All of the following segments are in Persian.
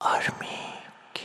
آرمیک.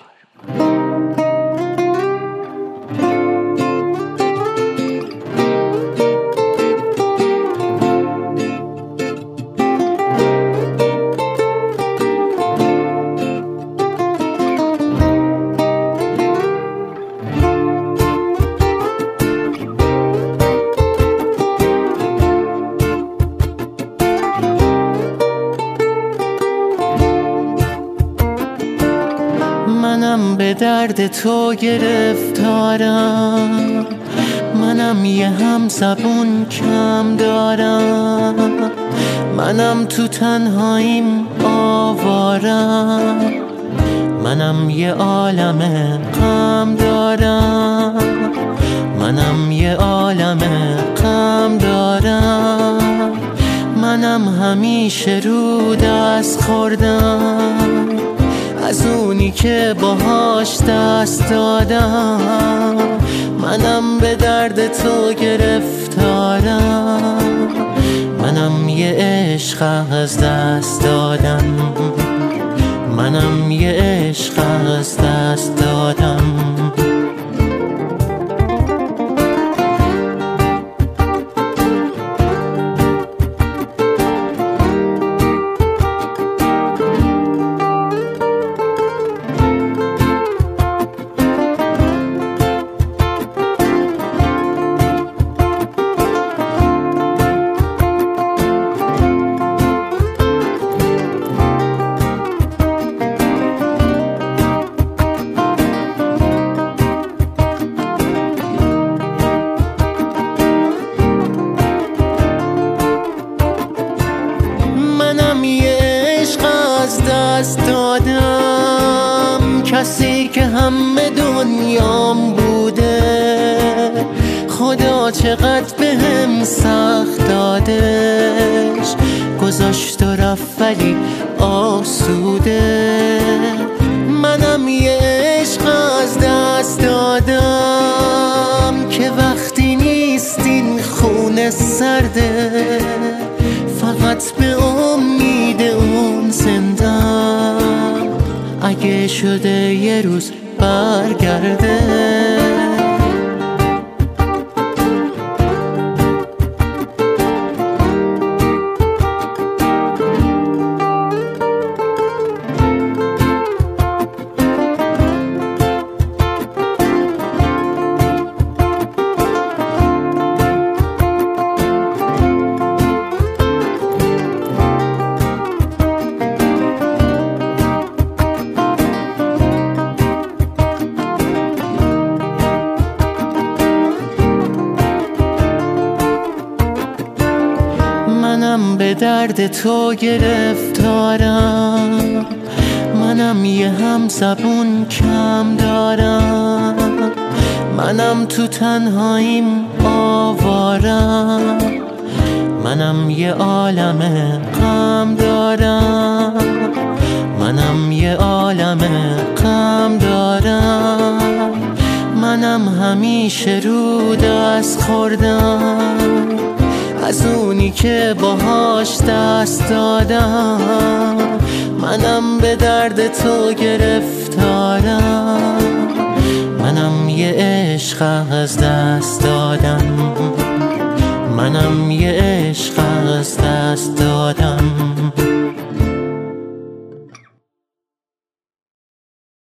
منم به درد تو گرفتارم، منم یه همزبون کم دارم، منم تو تنهاییم آوارم، منم یه عالم غم دارم، منم یه عالم غم دارم، منم همیشه رو دست خوردم از اونی که باهاش دست دادم. منم به درد تو گرفتارم، منم یه عشق از دست دادم، منم یه عشق از دست دادم. دست دادم کسی که همه دنیام بوده، خدا چقدر بهم سخت دادش، گذاشت و رفت ولی آسوده. منم یه عشق از دست دادم که وقتی نیستین خونه سرده، فقط به امید اون زندم اگه شده یه روز برگرده. منم به درد تو گرفتارم، منم یه همزبون کم دارم، منم تو تنهاییم آوارم، منم یه عالم غم دارم، منم یه عالم غم دارم، منم همیشه رو دست خوردم از اونی که باهاش دست دادم. منم به درد تو گرفتارم، منم یه عشق از دست دادم، منم یه عشق از دست دادم.